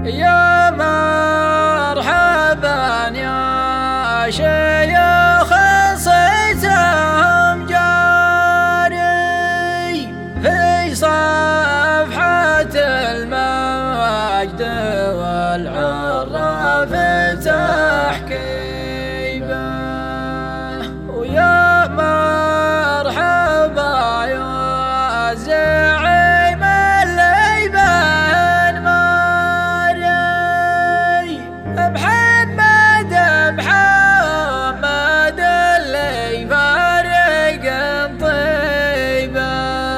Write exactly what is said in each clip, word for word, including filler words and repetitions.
يا مرحبا يا شيخ صيتهم جاري في صفحة المجد والعرف تحكيبه. ويا مرحبا يا زعيم اللي بين ماري محمد محمد اللي فارق طيبه.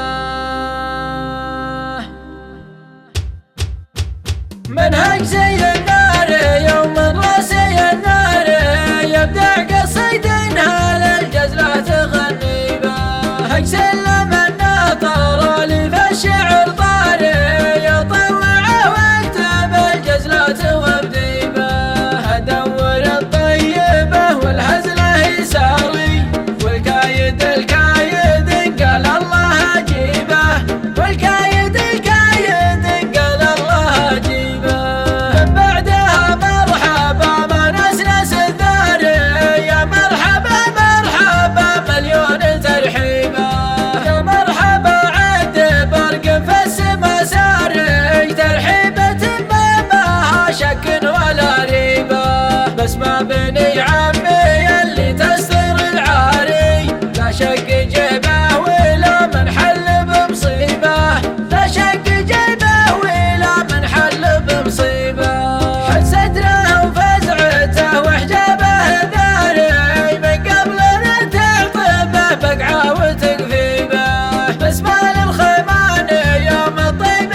منهج زي النار يوم راسي النار يبدع قصيدنا للجزلة تغني به. هج سلم الناطر اللي في الشعر طاري يطوعه واكتب الجزلة وابدي به. ادور الطيبه والهزله يساري والكايد الكايد قال الله اجيبه. والكايد الكايد قال الله اجيبه. بعدها مرحبا ما نسنس الثاري يا مرحبا مرحبا مليون ترحيبه. يا مرحبا عد برق في السما ساري ترحيبة ما معها شك ولا ريبه. بس ما بني عمي اللي تستر العاري لا شك جيبه ولا من حل بمصيبه. لا شك جيبه ولا من حل بمصيبه. حد صدره وفزعته وحجابه داري من قبل لا تعطبه بقعه وتقفيبه. بس مال الخيمان يوم الطيب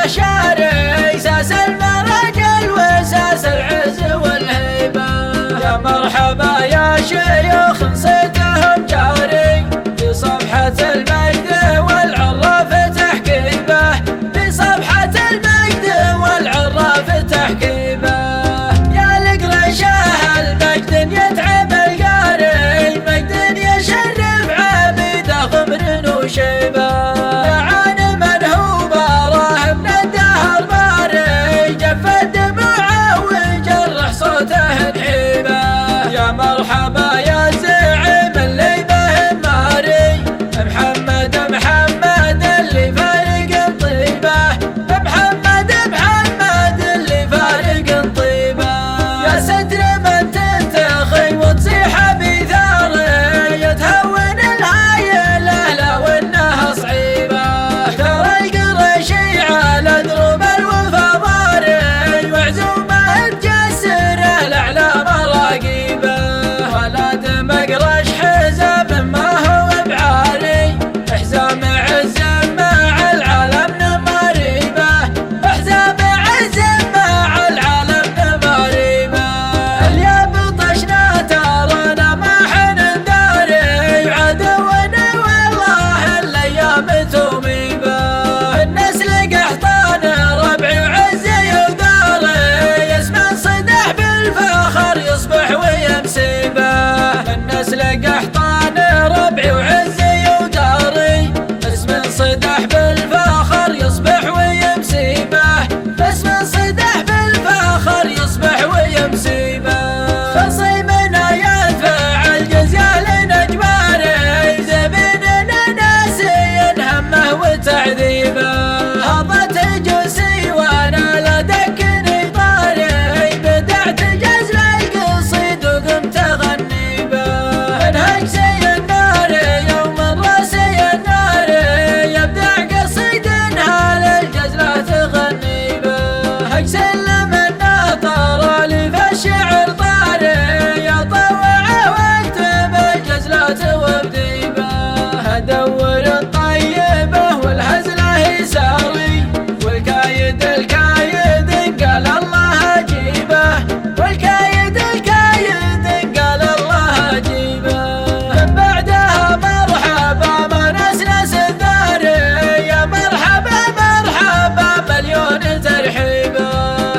الاشاري ساس المرجل وساس العز والهيبه. يا مرحبا يا شيوخ صيتهم جاري في صفحة المجد والعراف تحكيبه. في صفحة المجد والعراف تحكيبه. يا القرشاه المجد يتعب القاري مجد يشرف عبيده غمر وشيبه. يا عالم هو باراه من الدهر باري جف الدموع وجرح صوته نحيبه. يا مرحبا يا زعيم اللي به ماري محمد محمد اللي فارق طيبه. محمد محمد اللي فارق طيبه. يا ستر من تنتخي وتصيح بثاري يتهون الهايله لا وانها صعيبه. ترى القرشي على دروب الوفا ضاري وعزومه تجسره الاعلى مراقيبه. ولا دمق رش حزام ما هو بعالي حزام عز مع العالم نماريبه. حزام عز مع العالم نماريبه. اليوم طشنا ترانا ما حن نداري عدونا والله الايام توميبه. النسل قحطان ربعي وعزي وداري يسمع صدح بالفخر يصبح ويمسيبه. النسل قحطان ربعي وعزي وداري اسم صدح بالفخر يصبح ويمسيبه. اسم صدح بالفخر يصبح ويمسيبه. خصيمنا يدفع الجزيال نجباري زبيننا ناسي همه وتعذيبه. هضت جوسي وانا لا دكني طاري بدعت جزل القصيد وقمت اغني به. منهج زي النار يوم راسي النار يبدع قصيدنا للجزلة تغني به. هج سلم الناطر اللي في الشعر طاري يطوعه واكتب الجزلة وابدي به. ادور الطيبه والهزله يساري والكايد الكايد قال الله اجيبه. والكايد الكايد قال الله اجيبه. بعدها مرحبا ما نسنس الثاري يا مرحبا مرحبا مليون ترحيبه.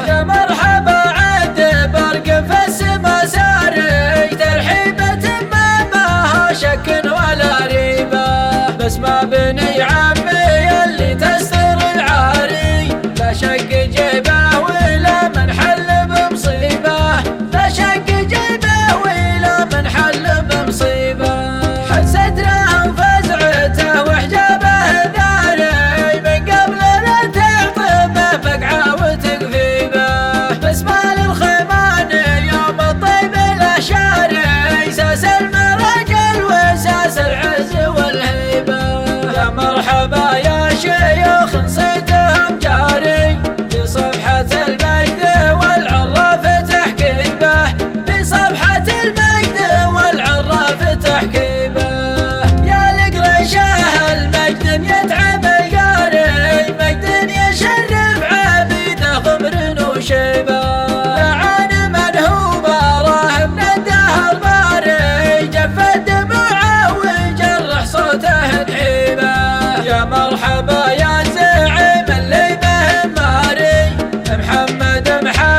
وشيبه لعن منهوبه راهب من الدهر باري جف دموعه وجرح صوته نحيبه يا مرحبا يا زعيم اللي به ماري محمد محمد